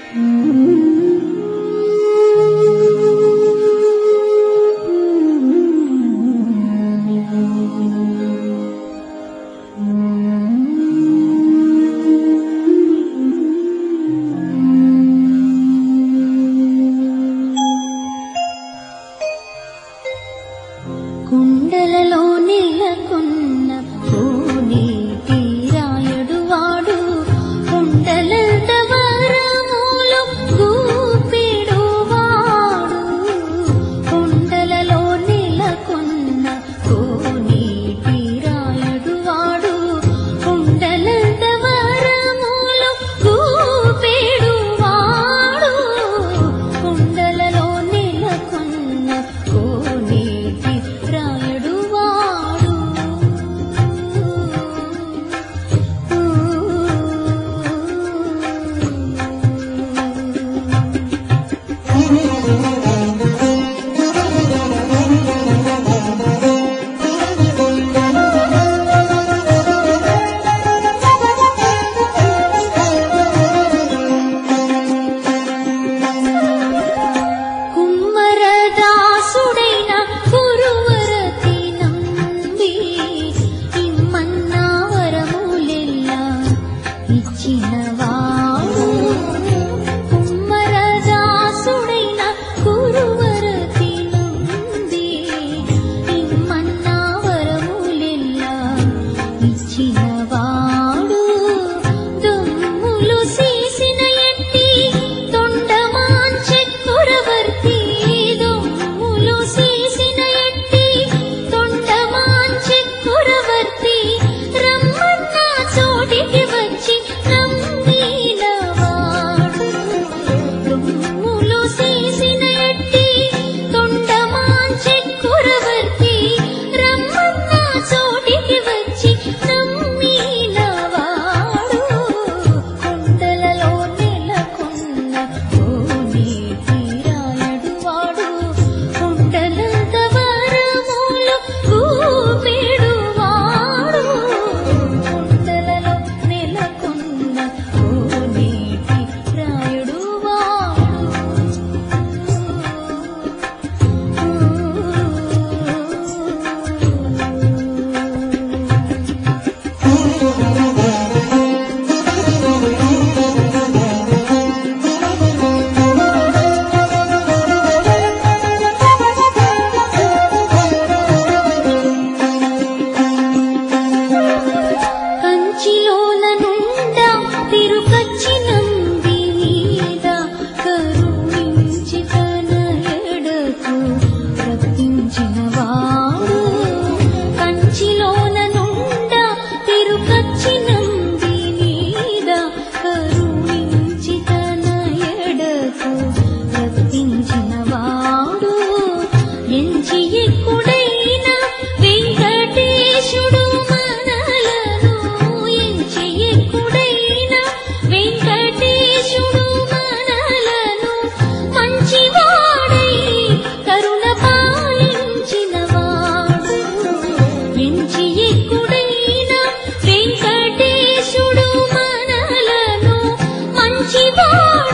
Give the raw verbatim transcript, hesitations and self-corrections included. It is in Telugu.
కుండలలో నెలకొన్న కోనేటి రాయుడు వాడు కుండలంత వరములు గూపెడు వాడు కుండలలో నెలకొన్న కోనేటి రాయుడు వాడు కుండలంత వరములు గూపెడు వాడు కుండలలో నెలకొన్న కోనేటి రాయుడు వాడు కుమ్మరదాసుడైన కురువరతి నంబి ఇమ్మన్నా వరములెల్లా ఇచ్చినవాడు కుమ్మరదాసుడైన కురువరతి నంబి ఇమ్మన్నా వరములెల్లా ఇచ్చినవాడు దొమ్ములు సీసిన ఎట్టి తొండమాంచె కురవర్తి దొమ్ములు సీసిన ఎట్టి తొండమాంచె కురవర్తి రమ్మన్న చోటికి వచ్చి నమ్మినవాడు దొమ్ములు సీసిన ఎట్టి తొండమాంచె కురవర్తి రమ్మన్న చోటికి వచ్చి నమ్మినవాడు కుండలలో నెలకొన్న కోనేటి రాయుడు వాడు కుండలంత వరములు గూపెడు వాడు కుండలలో నెలకొన్న కోనేటి రాయుడు వాడు కంచిలోన నుండా తిరుకచ్చి నంబి మీద కరుణించి తన ఎడకు రప్పించినవాడు కంచిలోన నుండా తిరుకచ్చి నంబి మీద కరుణించి తన ఎడకు రప్పించినవాడు ఎంచి ఎక్కుడైన వెంకటేశుడు మనలను ఎంచి ఎక్కుడైన వెంకటేశుడు మనలను మంచివాడై కరుణ పాలించినవాడు ఎంచి ఎక్కుడైన వెంకటేశుడు మనలను మంచివాడై